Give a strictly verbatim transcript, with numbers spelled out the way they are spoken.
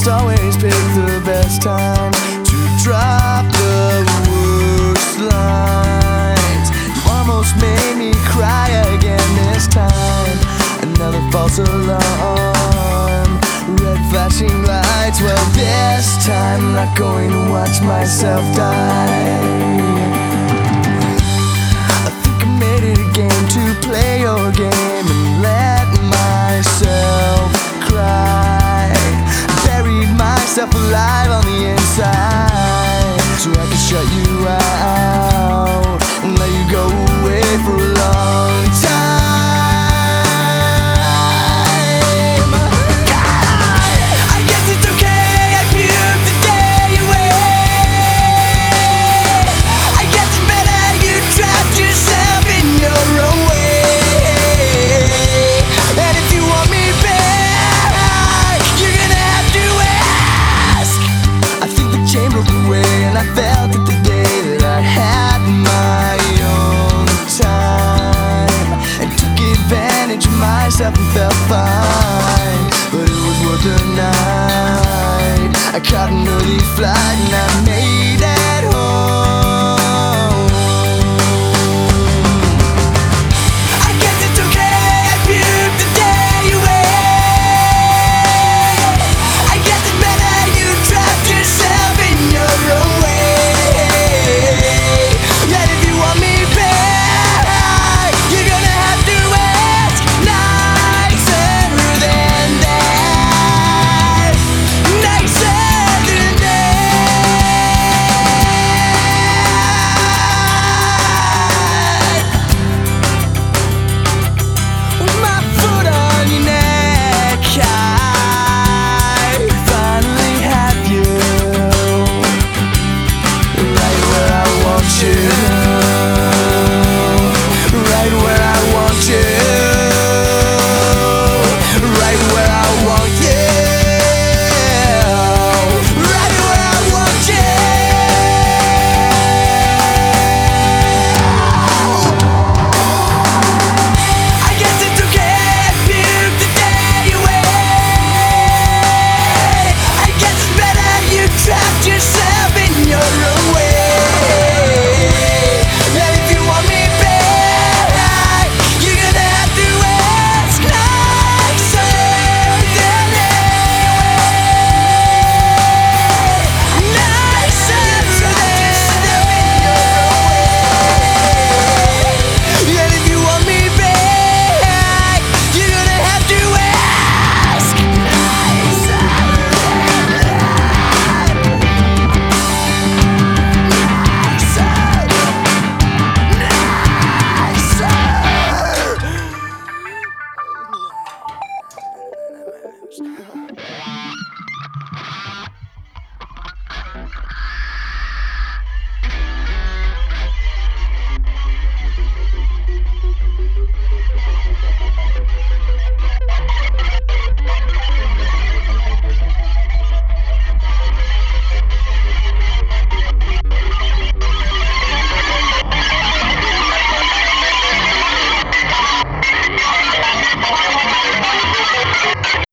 must always pick the best time to drop the worst lines. You almost made me cry again this time. Another false alarm, red flashing lights. Well, this time I'm not going to watch myself die. Play your game and let myself cry. Buried myself alive on the inside so I can shut you out and let you go away for a long time. God, I guess it's okay, I puked the day away. I guess it's better you trapped yourself in your own way. I felt it the day that I had my own time and took advantage of myself and felt fine. But it was worth the night. I caught an early flight and I made it